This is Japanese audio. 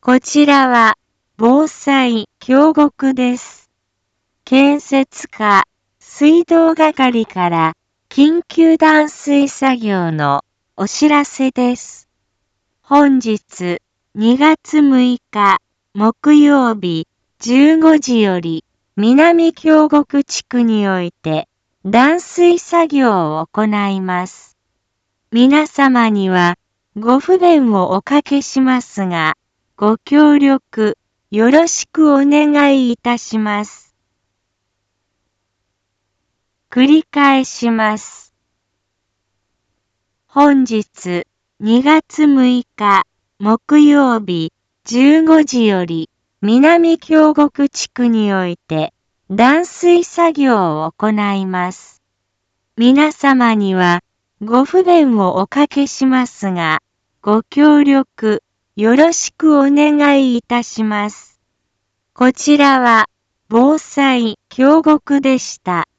こちらは防災京極です。建設課水道係から緊急断水作業のお知らせです。本日2月6日木曜日15時より南京極地区において断水作業を行います。皆様にはご不便をおかけしますが、ご協力よろしくお願いいたします。繰り返します。本日2月6日木曜日15時より南京極地区において断水作業を行います。皆様にはご不便をおかけしますが、ご協力よろしくお願いいたします。こちらは防災京極でした。